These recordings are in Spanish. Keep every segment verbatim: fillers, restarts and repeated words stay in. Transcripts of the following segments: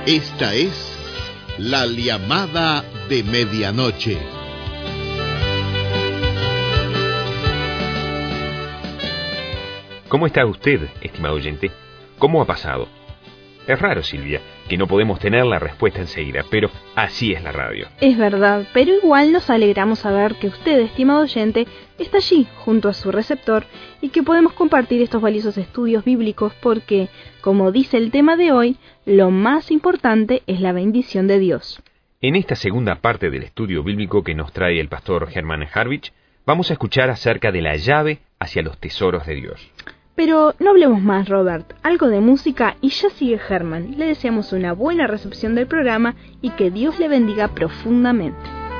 Esta es la llamada de medianoche. ¿Cómo está usted, estimado oyente? ¿Cómo ha pasado? Es raro, Silvia, que no podemos tener la respuesta enseguida, pero así es la radio. Es verdad, pero igual nos alegramos saber que usted, estimado oyente, está allí, junto a su receptor, y que podemos compartir estos valiosos estudios bíblicos porque, como dice el tema de hoy, lo más importante es la bendición de Dios. En esta segunda parte del estudio bíblico que nos trae el pastor Herman Harvich, vamos a escuchar acerca de la llave hacia los tesoros de Dios. Pero no hablemos más, Robert. Algo de música y ya sigue Herman. Le deseamos una buena recepción del programa y que Dios le bendiga profundamente.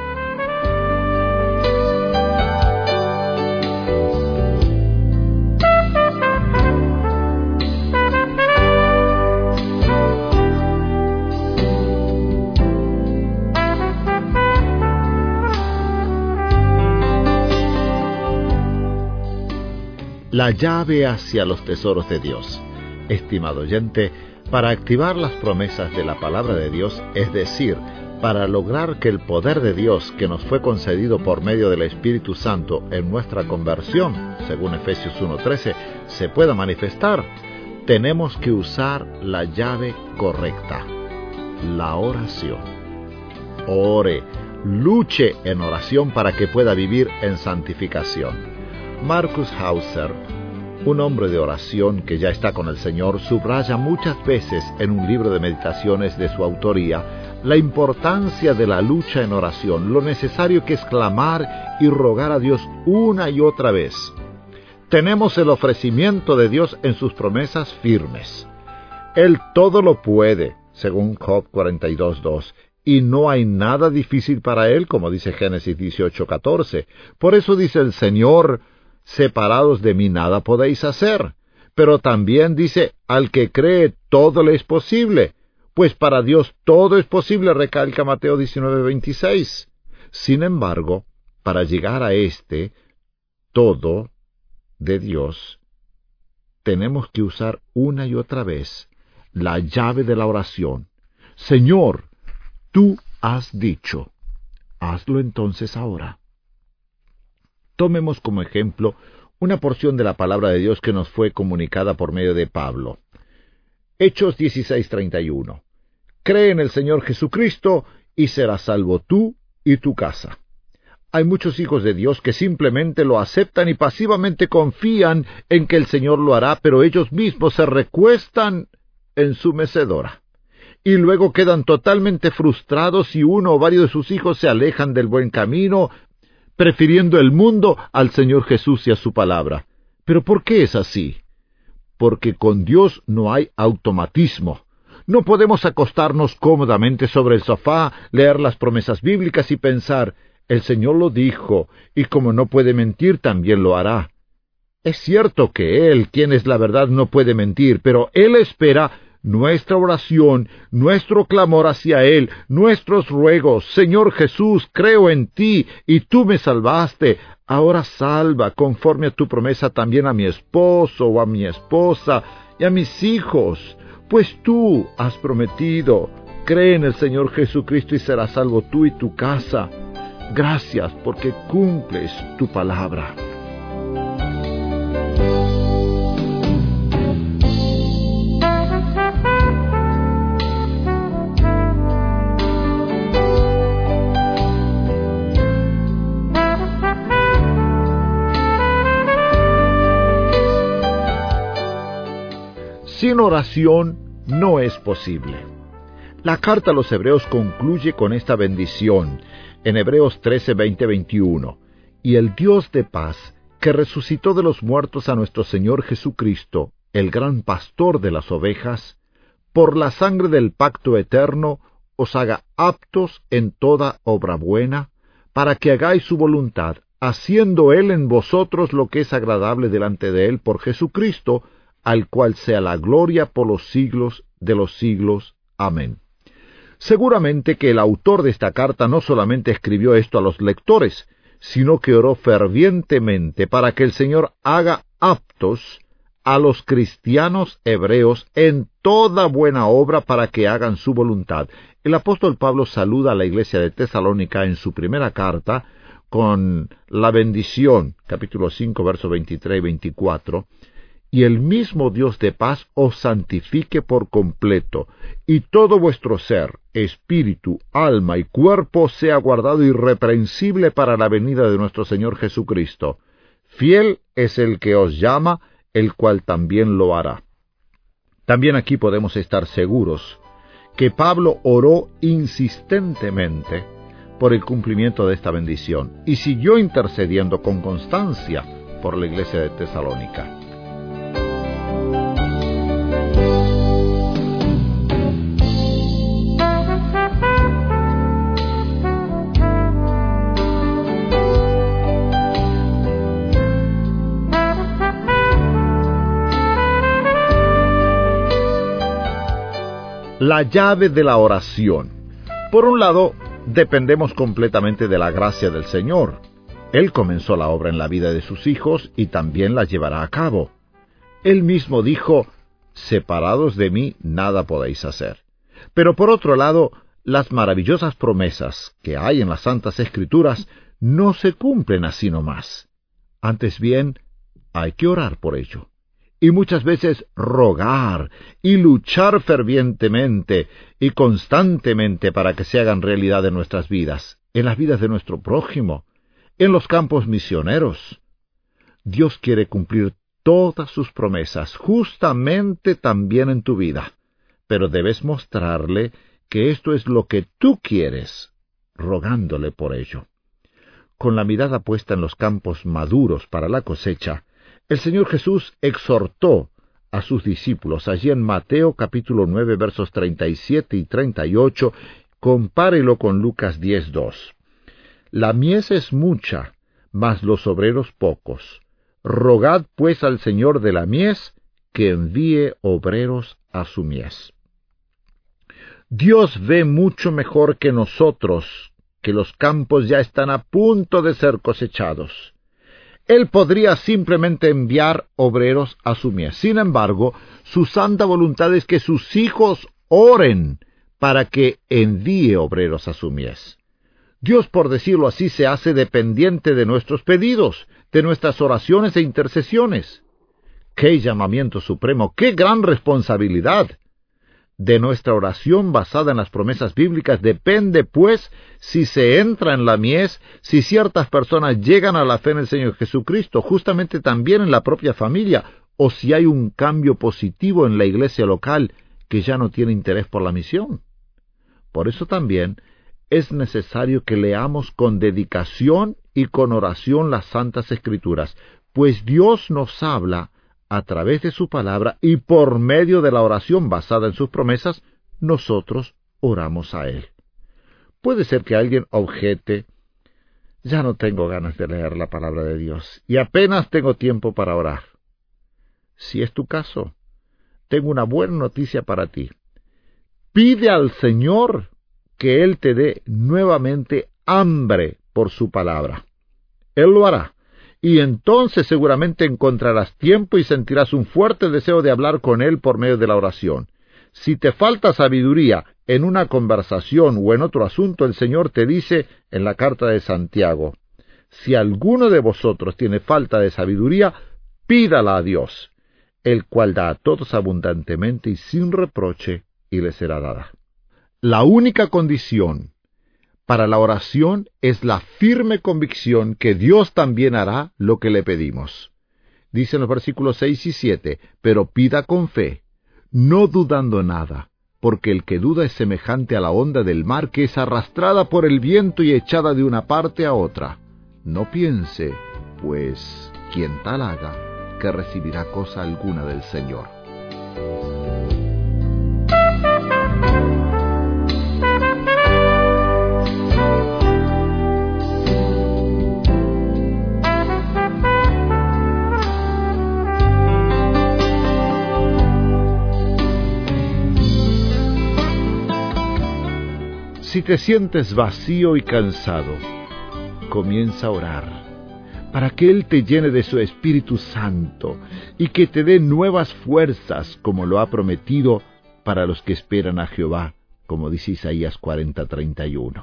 La llave hacia los tesoros de Dios. Estimado oyente, para activar las promesas de la palabra de Dios, es decir, para lograr que el poder de Dios que nos fue concedido por medio del Espíritu Santo en nuestra conversión, según Efesios uno trece, se pueda manifestar, tenemos que usar la llave correcta, la oración. Ore, luche en oración para que pueda vivir en santificación. Marcus Hauser, un hombre de oración que ya está con el Señor, subraya muchas veces en un libro de meditaciones de su autoría la importancia de la lucha en oración, lo necesario que es clamar y rogar a Dios una y otra vez. Tenemos el ofrecimiento de Dios en sus promesas firmes. Él todo lo puede, según Job cuarenta y dos dos. Y no hay nada difícil para Él, como dice Génesis dieciocho catorce. Por eso dice el Señor: separados de mí nada podéis hacer. Pero también dice, al que cree todo le es posible. Pues para Dios todo es posible, recalca Mateo diecinueve veintiséis. Sin embargo, para llegar a este todo de Dios, tenemos que usar una y otra vez la llave de la oración. Señor, tú has dicho, hazlo entonces ahora. Tomemos como ejemplo una porción de la palabra de Dios que nos fue comunicada por medio de Pablo. Hechos dieciséis treinta y uno. Cree en el Señor Jesucristo y serás salvo tú y tu casa. Hay muchos hijos de Dios que simplemente lo aceptan y pasivamente confían en que el Señor lo hará, pero ellos mismos se recuestan en su mecedora. Y luego quedan totalmente frustrados si uno o varios de sus hijos se alejan del buen camino, prefiriendo el mundo al Señor Jesús y a su palabra. ¿Pero por qué es así? Porque con Dios no hay automatismo. No podemos acostarnos cómodamente sobre el sofá, leer las promesas bíblicas y pensar, el Señor lo dijo, y como no puede mentir, también lo hará. Es cierto que Él, quien es la verdad, no puede mentir, pero Él espera nuestra oración, nuestro clamor hacia Él, nuestros ruegos. Señor Jesús, creo en Ti, y Tú me salvaste. Ahora salva, conforme a Tu promesa, también a mi esposo o a mi esposa y a mis hijos, pues Tú has prometido. Cree en el Señor Jesucristo y serás salvo tú y tu casa. Gracias porque cumples Tu palabra. Sin oración no es posible. La carta a los Hebreos concluye con esta bendición en Hebreos trece, veinte, veintiuno. Y el Dios de paz, que resucitó de los muertos a nuestro Señor Jesucristo, el gran pastor de las ovejas, por la sangre del pacto eterno, os haga aptos en toda obra buena, para que hagáis su voluntad, haciendo Él en vosotros lo que es agradable delante de Él por Jesucristo, al cual sea la gloria por los siglos de los siglos. Amén. Seguramente que el autor de esta carta no solamente escribió esto a los lectores, sino que oró fervientemente para que el Señor haga aptos a los cristianos hebreos en toda buena obra para que hagan su voluntad. El apóstol Pablo saluda a la iglesia de Tesalónica en su primera carta con la bendición, capítulo cinco, versos veintitrés y veinticuatro, y el mismo Dios de paz os santifique por completo, y todo vuestro ser, espíritu, alma y cuerpo sea guardado irreprensible para la venida de nuestro Señor Jesucristo. Fiel es el que os llama, el cual también lo hará. También aquí podemos estar seguros que Pablo oró insistentemente por el cumplimiento de esta bendición y siguió intercediendo con constancia por la iglesia de Tesalónica. La llave de la oración. Por un lado, dependemos completamente de la gracia del Señor. Él comenzó la obra en la vida de sus hijos y también la llevará a cabo. Él mismo dijo, separados de mí nada podéis hacer. Pero por otro lado, las maravillosas promesas que hay en las Santas Escrituras no se cumplen así nomás. Antes bien, hay que orar por ello. Y muchas veces rogar y luchar fervientemente y constantemente para que se hagan realidad en nuestras vidas, en las vidas de nuestro prójimo, en los campos misioneros. Dios quiere cumplir todas sus promesas, justamente también en tu vida, pero debes mostrarle que esto es lo que tú quieres, rogándole por ello. Con la mirada puesta en los campos maduros para la cosecha, el Señor Jesús exhortó a sus discípulos allí en Mateo capítulo nueve versos treinta y siete y treinta y ocho, compárelo con Lucas diez dos. La mies es mucha, mas los obreros pocos. Rogad pues al Señor de la mies que envíe obreros a su mies. Dios ve mucho mejor que nosotros que los campos ya están a punto de ser cosechados. Él podría simplemente enviar obreros a su mies. Sin embargo, su santa voluntad es que sus hijos oren para que envíe obreros a su mies. Dios, por decirlo así, se hace dependiente de nuestros pedidos, de nuestras oraciones e intercesiones. ¡Qué llamamiento supremo! ¡Qué gran responsabilidad! De nuestra oración basada en las promesas bíblicas depende, pues, si se entra en la mies, si ciertas personas llegan a la fe en el Señor Jesucristo, justamente también en la propia familia, o si hay un cambio positivo en la iglesia local que ya no tiene interés por la misión. Por eso también es necesario que leamos con dedicación y con oración las Santas Escrituras, pues Dios nos habla a través de su palabra y por medio de la oración basada en sus promesas, nosotros oramos a Él. Puede ser que alguien objete, ya no tengo ganas de leer la palabra de Dios y apenas tengo tiempo para orar. Si es tu caso, tengo una buena noticia para ti. Pide al Señor que Él te dé nuevamente hambre por su palabra. Él lo hará. Y entonces seguramente encontrarás tiempo y sentirás un fuerte deseo de hablar con Él por medio de la oración. Si te falta sabiduría en una conversación o en otro asunto, el Señor te dice en la carta de Santiago, si alguno de vosotros tiene falta de sabiduría, pídala a Dios, el cual da a todos abundantemente y sin reproche, y le será dada. La única condición para la oración es la firme convicción que Dios también hará lo que le pedimos. Dicen los versículos seis y siete, pero pida con fe, no dudando nada, porque el que duda es semejante a la onda del mar que es arrastrada por el viento y echada de una parte a otra. No piense, pues, quien tal haga, que recibirá cosa alguna del Señor. Si te sientes vacío y cansado, comienza a orar. para que Él te llene de su Espíritu Santo y que te dé nuevas fuerzas, como lo ha prometido para los que esperan a Jehová, como dice Isaías cuarenta, treinta y uno.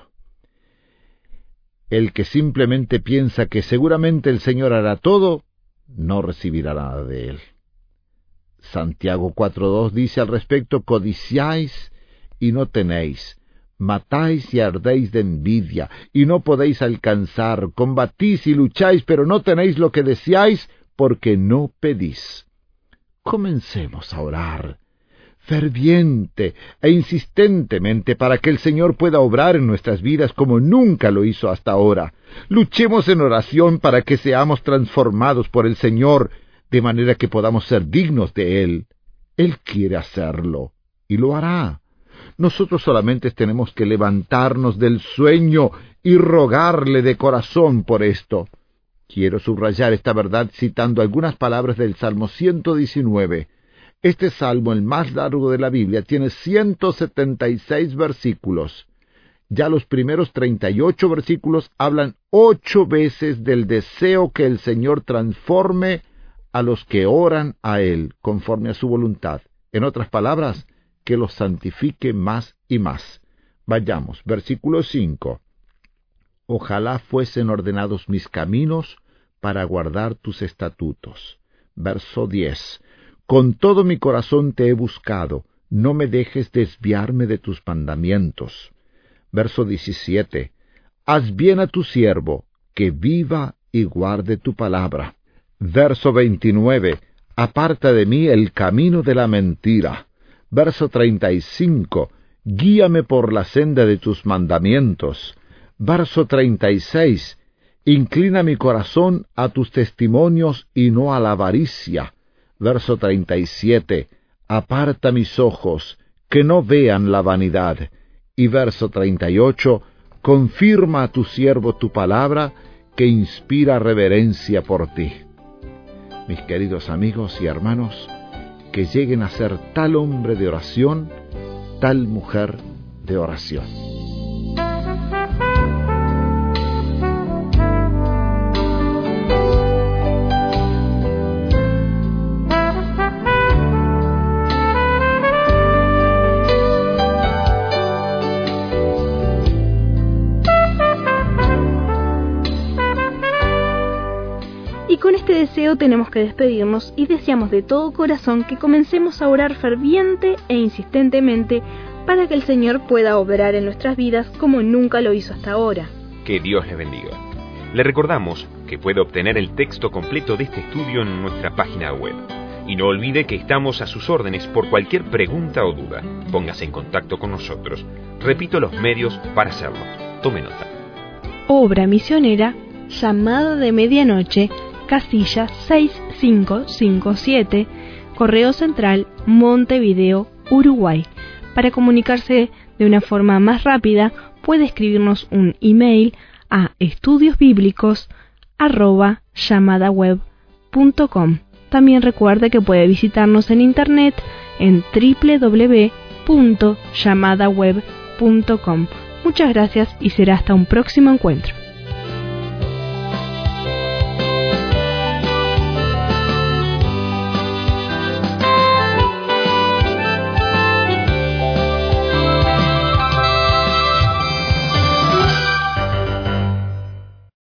El que simplemente piensa que seguramente el Señor hará todo, no recibirá nada de Él. Santiago cuatro dos dice al respecto: codiciáis y no tenéis, matáis y ardéis de envidia, y no podéis alcanzar, combatís y lucháis, pero no tenéis lo que deseáis, porque no pedís. Comencemos a orar, ferviente e insistentemente, para que el Señor pueda obrar en nuestras vidas como nunca lo hizo hasta ahora. Luchemos en oración para que seamos transformados por el Señor, de manera que podamos ser dignos de Él. Él quiere hacerlo, y lo hará. Nosotros solamente tenemos que levantarnos del sueño y rogarle de corazón por esto. Quiero subrayar esta verdad citando algunas palabras del Salmo ciento diecinueve. Este salmo, el más largo de la Biblia, tiene ciento setenta y seis versículos. Ya los primeros treinta y ocho versículos hablan ocho veces del deseo que el Señor transforme a los que oran a Él conforme a su voluntad. En otras palabras, que los santifique más y más. Vayamos, versículo cinco. Ojalá fuesen ordenados mis caminos para guardar tus estatutos. Verso diez. Con todo mi corazón te he buscado, no me dejes desviarme de tus mandamientos. Verso diecisiete. Haz bien a tu siervo, que viva y guarde tu palabra. Verso veintinueve. Aparta de mí el camino de la mentira. Verso treinta y cinco. Guíame por la senda de tus mandamientos. Verso treinta y seis. Inclina mi corazón a tus testimonios y no a la avaricia. Verso treinta y siete. Aparta mis ojos, que no vean la vanidad. Y verso treinta y ocho. Confirma a tu siervo tu palabra, que inspira reverencia por ti. Mis queridos amigos y hermanos, que lleguen a ser tal hombre de oración, tal mujer de oración. Y con este deseo tenemos que despedirnos y deseamos de todo corazón que comencemos a orar ferviente e insistentemente para que el Señor pueda obrar en nuestras vidas como nunca lo hizo hasta ahora. Que Dios le bendiga. Le recordamos que puede obtener el texto completo de este estudio en nuestra página web. Y no olvide que estamos a sus órdenes por cualquier pregunta o duda. Póngase en contacto con nosotros. Repito los medios para hacerlo. Tome nota. Obra misionera, llamada de medianoche, casilla seis cinco cinco siete, Correo Central, Montevideo, Uruguay. Para comunicarse de una forma más rápida, puede escribirnos un email a estudiosbiblicos arroba llamadaweb punto com. También recuerde que puede visitarnos en internet en doble u doble u doble u punto llamadaweb punto com. Muchas gracias y será hasta un próximo encuentro.